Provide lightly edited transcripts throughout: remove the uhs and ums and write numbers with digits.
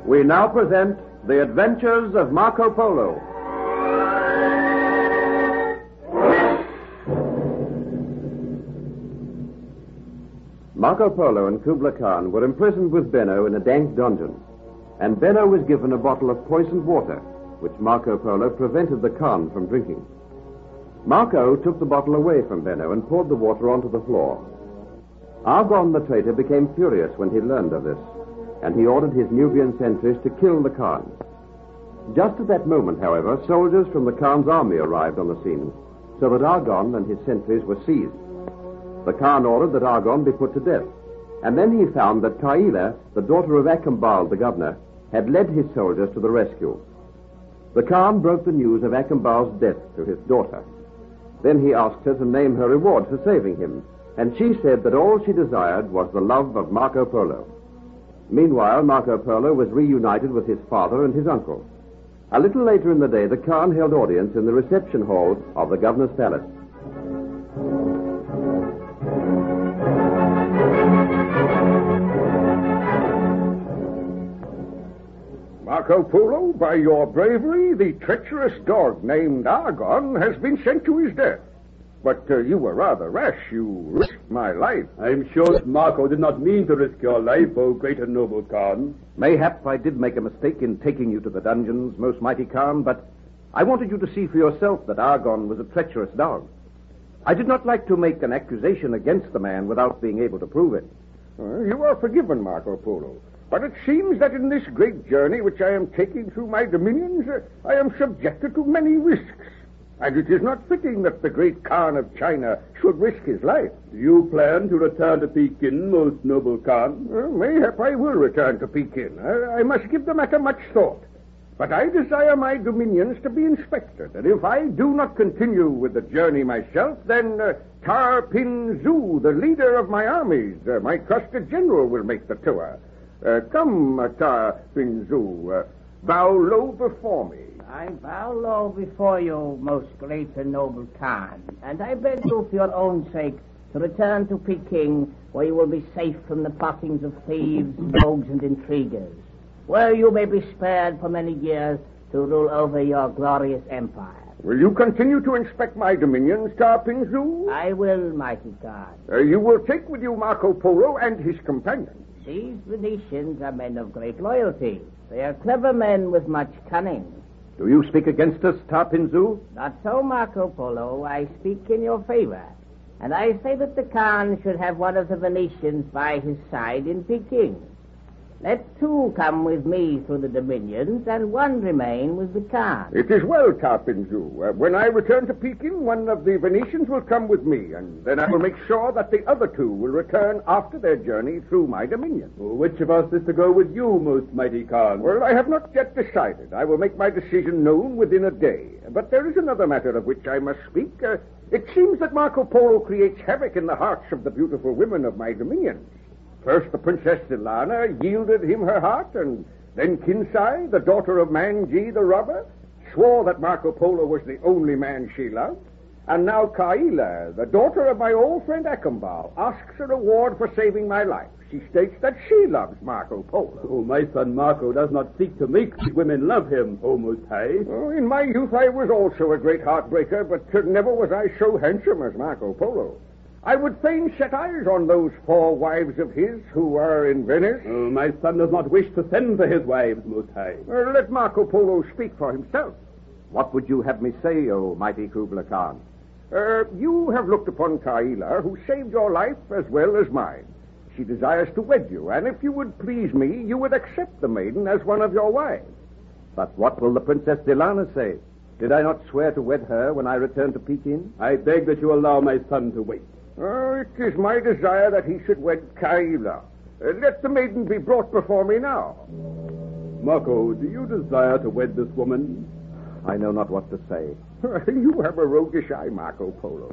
We now present The Adventures of Marco Polo. Marco Polo and Kubla Khan were imprisoned with Benno in a dank dungeon, and Benno was given a bottle of poisoned water, which Marco Polo prevented the Khan from drinking. Marco took the bottle away from Benno and poured the water onto the floor. Argon the traitor became furious when he learned of this, and he ordered his Nubian sentries to kill the Khan. Just at that moment, however, soldiers from the Khan's army arrived on the scene, so that Argon and his sentries were seized. The Khan ordered that Argon be put to death, and then he found that Kaila, the daughter of Akambal, the governor, had led his soldiers to the rescue. The Khan broke the news of Akambal's death to his daughter. Then he asked her to name her reward for saving him, and she said that all she desired was the love of Marco Polo. Meanwhile, Marco Polo was reunited with his father and his uncle. A little later in the day, the Khan held audience in the reception hall of the governor's palace. Marco Polo, by your bravery, the treacherous dog named Argon has been sent to his death. But you were rather rash. You risked my life. I'm sure that Marco did not mean to risk your life, O great and noble Khan. Mayhap I did make a mistake in taking you to the dungeons, most mighty Khan, but I wanted you to see for yourself that Argon was a treacherous dog. I did not like to make an accusation against the man without being able to prove it. You are forgiven, Marco Polo. But it seems that in this great journey which I am taking through my dominions, I am subjected to many risks. And it is not fitting that the great Khan of China should risk his life. Do you plan to return to Pekin, most noble Khan? Mayhap I will return to Pekin. I must give the matter much thought. But I desire my dominions to be inspected, and if I do not continue with the journey myself, then Tar Pin Zu, the leader of my armies, my trusted general, will make the tour. Come, Tar Pin Zu, bow low before me. I bow low before you, most great and noble Khan, and I beg you, for your own sake, to return to Peking, where you will be safe from the plottings of thieves, rogues, and intriguers, where you may be spared for many years to rule over your glorious empire. Will you continue to inspect my dominions, Tar Pin Zu? I will, mighty Khan. You will take with you Marco Polo and his companions. These Venetians are men of great loyalty. They are clever men with much cunning. Do you speak against us, Tar Pin Zu? Not so, Marco Polo. I speak in your favor. And I say that the Khan should have one of the Venetians by his side in Peking. Let two come with me through the dominions, and one remain with the Khan. It is well, Tar Pin Zu. When I return to Peking, one of the Venetians will come with me, and then I will make sure that the other two will return after their journey through my dominion. Which of us is to go with you, most mighty Khan? Well, I have not yet decided. I will make my decision known within a day. But there is another matter of which I must speak. It seems that Marco Polo creates havoc in the hearts of the beautiful women of my dominions. First, the Princess Zilana yielded him her heart, and then Kinsai, the daughter of Manji the robber, swore that Marco Polo was the only man she loved. And now Kaila, the daughter of my old friend Akambal, asks a reward for saving my life. She states that she loves Marco Polo. Oh, my son Marco does not seek to make women love him, O Most High. Oh, in my youth I was also a great heartbreaker, but never was I so handsome as Marco Polo. I would fain set eyes on those 4 wives of his who are in Venice. Oh, my son does not wish to send for his wives, Most High. Let Marco Polo speak for himself. What would you have me say, O mighty Kubla Khan? You have looked upon Kaila, who saved your life as well as mine. She desires to wed you, and if you would please me, you would accept the maiden as one of your wives. But what will the Princess Zilana say? Did I not swear to wed her when I return to Pekin? I beg that you allow my son to wait. It is my desire that he should wed Kaila. Let the maiden be brought before me now. Marco, do you desire to wed this woman? I know not what to say. You have a roguish eye, Marco Polo.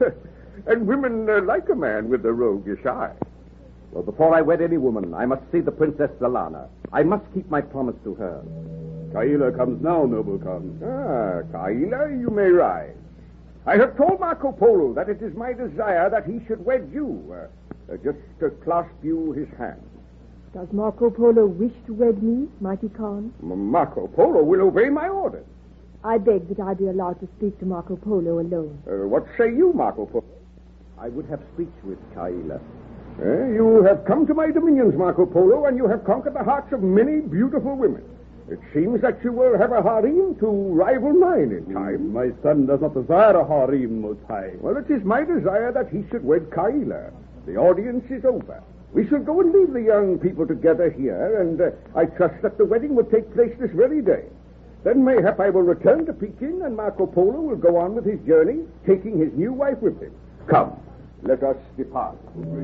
And women like a man with a roguish eye. Well, before I wed any woman, I must see the Princess Zilana. I must keep my promise to her. Kaila comes now, noble Khan. Kaila, you may rise. I have told Marco Polo that it is my desire that he should wed you, just to clasp you his hand. Does Marco Polo wish to wed me, mighty Khan? Marco Polo will obey my orders. I beg that I be allowed to speak to Marco Polo alone. What say you, Marco Polo? I would have speech with Kaila. You have come to my dominions, Marco Polo, and you have conquered the hearts of many beautiful women. It seems that you will have a harem to rival mine in time. My son does not desire a harem, Most High. Well, it is my desire that he should wed Kaila. The audience is over. We shall go and leave the young people together here, and I trust that the wedding will take place this very day. Then mayhap I will return to Peking, and Marco Polo will go on with his journey, taking his new wife with him. Come, let us depart.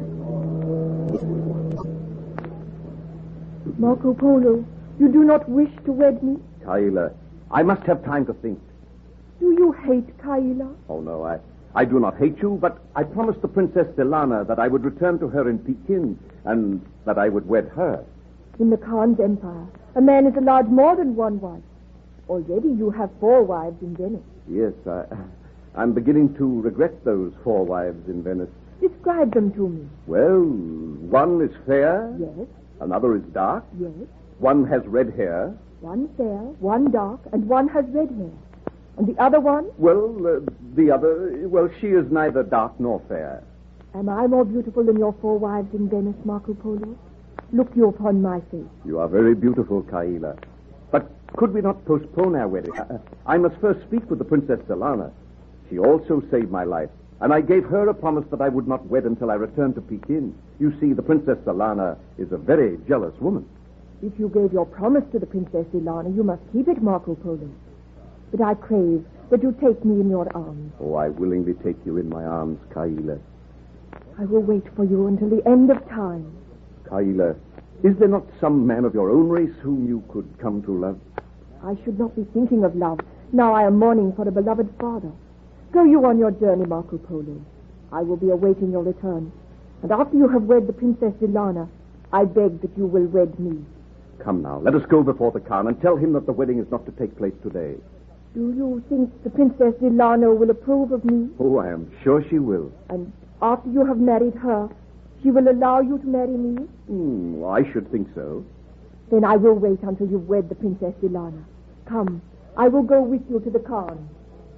Marco Polo, you do not wish to wed me? Kaila, I must have time to think. Do you hate Kaila? Oh, no, I do not hate you, but I promised the Princess Delana that I would return to her in Peking, and that I would wed her. In the Khan's empire, a man is allowed more than one wife. Already you have 4 wives in Venice. Yes, I'm beginning to regret those 4 wives in Venice. Describe them to me. Well, one is fair. Yes. Another is dark. Yes. One has red hair. One fair, one dark, and one has red hair. And the other one? Well, the other, she is neither dark nor fair. Am I more beautiful than your 4 wives in Venice, Marco Polo? Look you upon my face. You are very beautiful, Kaila. But could we not postpone our wedding? I must first speak with the Princess Delana. She also saved my life, and I gave her a promise that I would not wed until I returned to Peking. You see, the Princess Delana is a very jealous woman. If you gave your promise to the Princess Delana, you must keep it, Marco Polo. But I crave that you take me in your arms. Oh, I willingly take you in my arms, Kaila. I will wait for you until the end of time. Kaila, is there not some man of your own race whom you could come to love? I should not be thinking of love. Now I am mourning for a beloved father. Go you on your journey, Marco Polo. I will be awaiting your return. And after you have wed the Princess Delana, I beg that you will wed me. Come now, let us go before the Khan and tell him that the wedding is not to take place today. Do you think the Princess Delana will approve of me? Oh, I am sure she will. And after you have married her, she will allow you to marry me? I should think so. Then I will wait until you've wed the Princess Delana. Come, I will go with you to the Khan.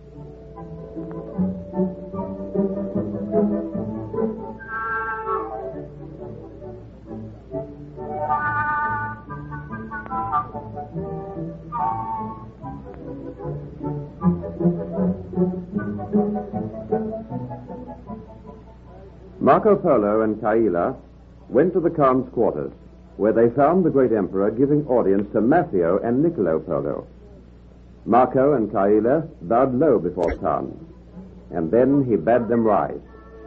Marco Polo and Kaila went to the Khan's quarters, where they found the great emperor giving audience to Maffeo and Niccolo Polo. Marco and Kaila bowed low before Khan, and then he bade them rise.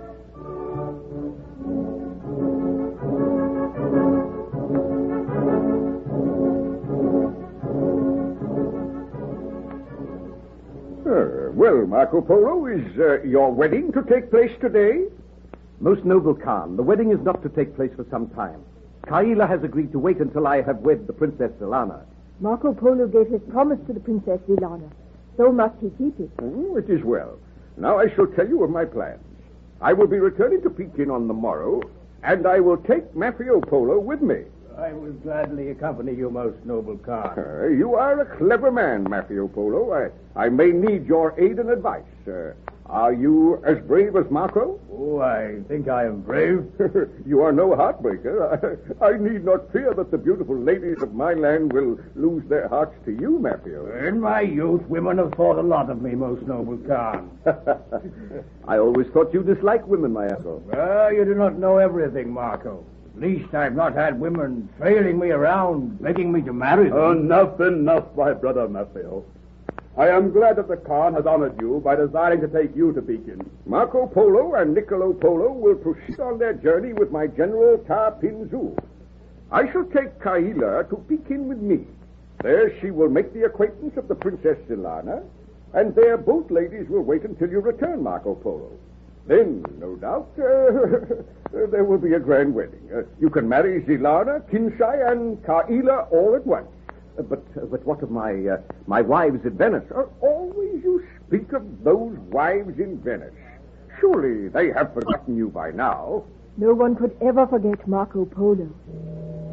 Well, Marco Polo, is your wedding to take place today? Most noble Khan, the wedding is not to take place for some time. Kaila has agreed to wait until I have wed the Princess Delana. Marco Polo gave his promise to the Princess Delana. So must he keep it. It is well. Now I shall tell you of my plans. I will be returning to Peking on the morrow, and I will take Maffeo Polo with me. I will gladly accompany you, most noble Khan. You are a clever man, Maffeo Polo. I may need your aid and advice. Are you as brave as Marco? Oh, I think I am brave. You are no heartbreaker. I need not fear that the beautiful ladies of my land will lose their hearts to you, Maffeo. In my youth, women have thought a lot of me, most noble Khan. I always thought you disliked women, my uncle. You do not know everything, Marco. At least I've not had women trailing me around, begging me to marry them. Enough, my brother Maffeo. I am glad that the Khan has honored you by desiring to take you to Peking. Marco Polo and Niccolo Polo will proceed on their journey with my general Ta Pinzu. I shall take Kaila to Peking with me. There she will make the acquaintance of the Princess Delana, and there both ladies will wait until you return, Marco Polo. Then, no doubt, there will be a grand wedding. You can marry Zelana, Kinsai, and Kaila all at once. But what of my wives at Venice? Always you speak of those wives in Venice. Surely they have forgotten you by now. No one could ever forget Marco Polo.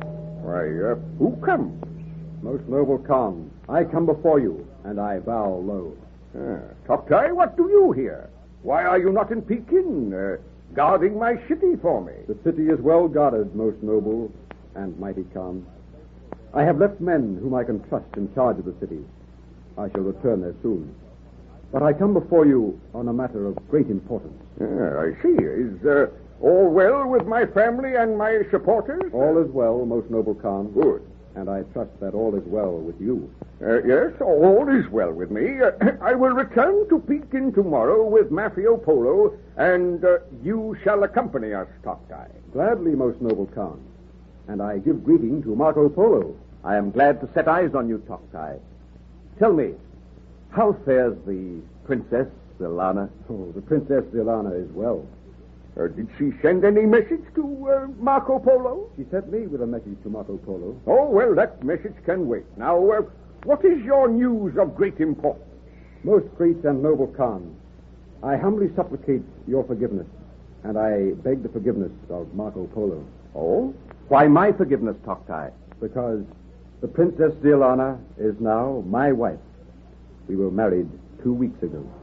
Why, who comes? Most noble Khan, I come before you, and I bow low. Toktai, what do you here? Why are you not in Peking, guarding my city for me? The city is well guarded, most noble and mighty Khan. I have left men whom I can trust in charge of the city. I shall return there soon. But I come before you on a matter of great importance. I see. Is all well with my family and my supporters? All is well, most noble Khan. Good. And I trust that all is well with you. Yes, all is well with me. I will return to Peking tomorrow with Mafio Polo, and you shall accompany us, Toktai. Gladly, most noble Khan. And I give greeting to Marco Polo. I am glad to set eyes on you, Toktai. Tell me, how fares the Princess Zilana? Oh, the Princess Zilana is well. Did she send any message to Marco Polo? She sent me with a message to Marco Polo. Oh, well, that message can wait. Now, what is your news of great importance? Most great and noble Khan, I humbly supplicate your forgiveness, and I beg the forgiveness of Marco Polo. Oh? Why my forgiveness, Toktai? Because the Princess Zilana is now my wife. We were married 2 weeks ago.